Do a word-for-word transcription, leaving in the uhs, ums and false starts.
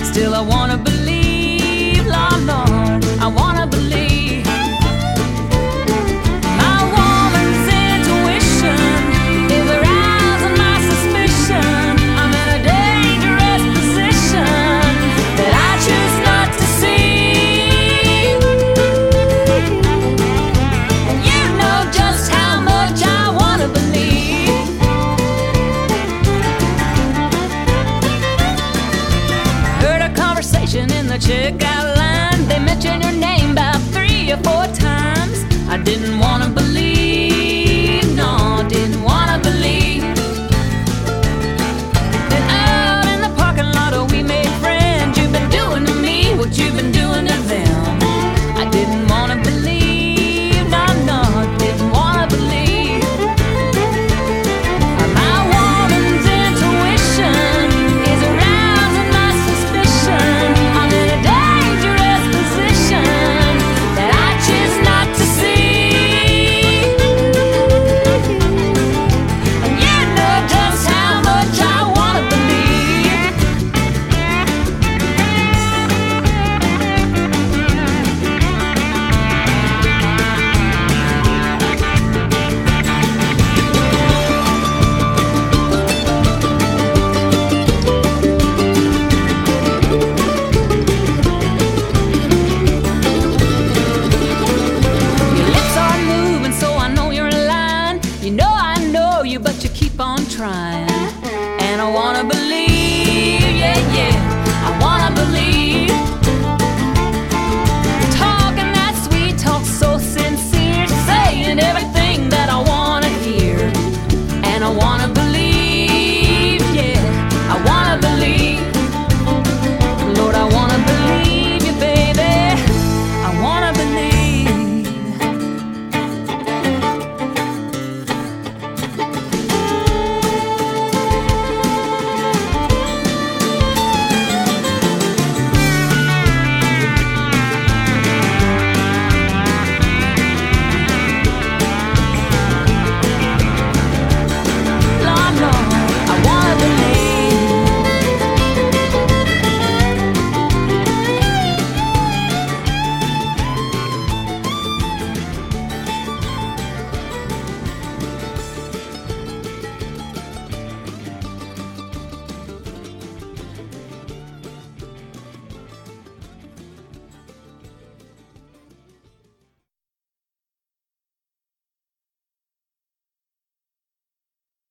Still I wanna believe, Lord, Lord, I wanna believe. My woman's intuition is arousing my suspicion. I'm in a dangerous position that I choose not to see. And you know just how much I wanna believe. Heard a conversation in the checkout line. They mentioned your name about three or four times. I didn't wanna believe.